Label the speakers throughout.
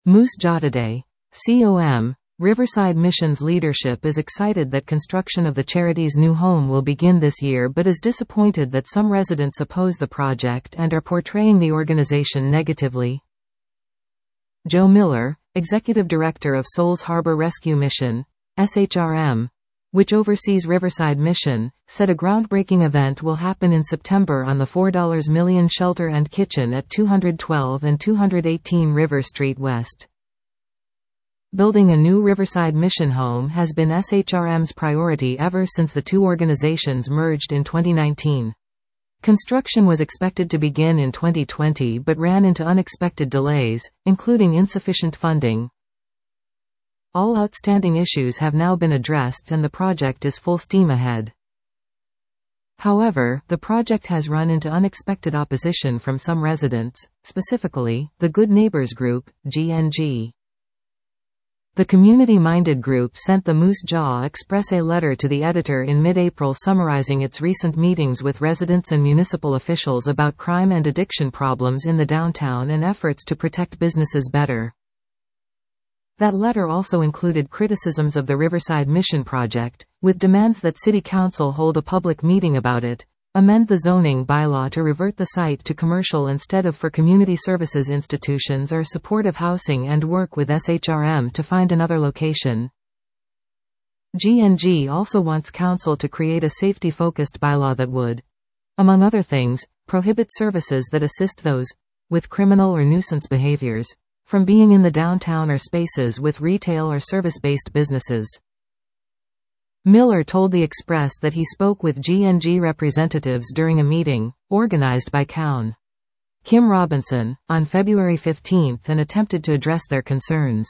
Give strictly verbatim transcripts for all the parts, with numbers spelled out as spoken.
Speaker 1: Moose Jaw today. Com. Riverside Mission's leadership is excited that construction of the charity's new home will begin this year but is disappointed that some residents oppose the project and are portraying the organization negatively. Joe Miller, Executive Director of Souls Harbor Rescue Mission, S H R M, which oversees Riverside Mission, said a groundbreaking event will happen in September on the four million dollars shelter and kitchen at two twelve and two eighteen River Street West. Building a new Riverside Mission home has been S H R M's priority ever since the two organizations merged in twenty nineteen. Construction was expected to begin in twenty twenty but ran into unexpected delays, including insufficient funding. All outstanding issues have now been addressed and the project is full steam ahead. However, the project has run into unexpected opposition from some residents, specifically, the Good Neighbors Group, G N G. The community-minded group sent the Moose Jaw Express a letter to the editor in mid-April summarizing its recent meetings with residents and municipal officials about crime and addiction problems in the downtown and efforts to protect businesses better. That letter also included criticisms of the Riverside Mission project, with demands that City Council hold a public meeting about it, amend the zoning bylaw to revert the site to commercial instead of for community services institutions or supportive housing, and work with S H R M to find another location. G N G also wants Council to create a safety-focused bylaw that would, among other things, prohibit services that assist those with criminal or nuisance behaviors from being in the downtown or spaces with retail or service-based businesses. Miller told the Express that he spoke with G N G representatives during a meeting, organized by Coun. Kim Robinson, on February fifteenth and attempted to address their concerns.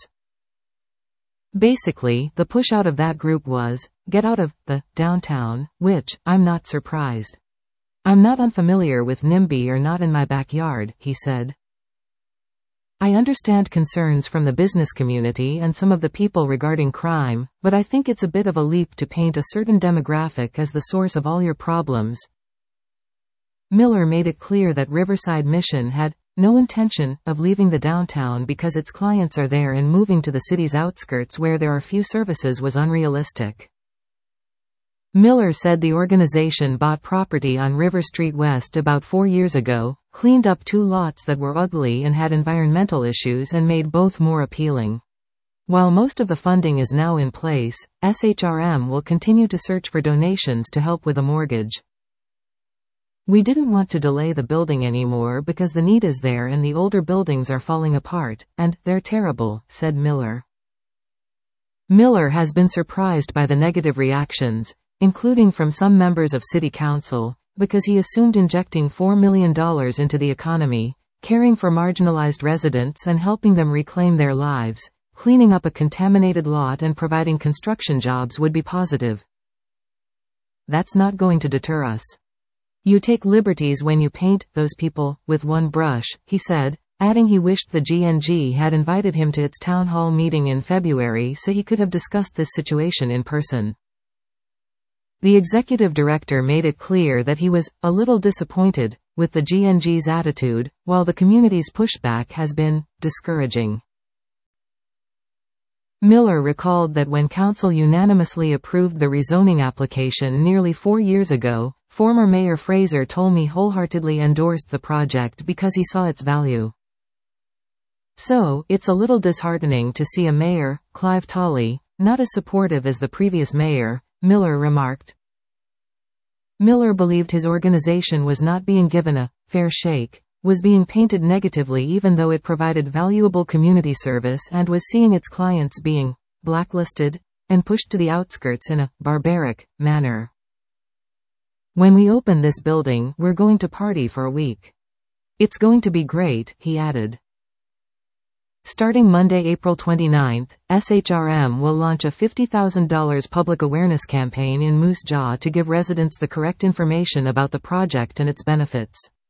Speaker 1: Basically, the push out of that group was, get out of the downtown, which, I'm not surprised. I'm not unfamiliar with NIMBY or not in my backyard, he said. I understand concerns from the business community and some of the people regarding crime, but I think it's a bit of a leap to paint a certain demographic as the source of all your problems. Miller made it clear that Riverside Mission had no intention of leaving the downtown because its clients are there, and moving to the city's outskirts where there are few services was unrealistic. Miller said the organization bought property on River Street West about four years ago, cleaned up two lots that were ugly and had environmental issues, and made both more appealing. While most of the funding is now in place, S H R M will continue to search for donations to help with a mortgage. We didn't want to delay the building anymore because the need is there and the older buildings are falling apart, and they're terrible, said Miller. Miller has been surprised by the negative reactions, including from some members of City Council, because he assumed injecting four million dollars into the economy, caring for marginalized residents and helping them reclaim their lives, cleaning up a contaminated lot and providing construction jobs would be positive. That's not going to deter us. You take liberties when you paint those people with one brush, he said, adding he wished the G N G had invited him to its town hall meeting in February so he could have discussed this situation in person. The executive director made it clear that he was a little disappointed with the G N G's attitude, while the community's pushback has been discouraging. Miller recalled that when council unanimously approved the rezoning application nearly four years ago, former Mayor Fraser told me wholeheartedly endorsed the project because he saw its value. So, it's a little disheartening to see a mayor, Clive Tolley, not as supportive as the previous mayor, Miller remarked. Miller believed his organization was not being given a fair shake, was being painted negatively even though it provided valuable community service, and was seeing its clients being blacklisted and pushed to the outskirts in a barbaric manner. When we open this building, we're going to party for a week. It's going to be great, he added. Starting Monday, April twenty-ninth, S H R M will launch a fifty thousand dollars public awareness campaign in Moose Jaw to give residents the correct information about the project and its benefits.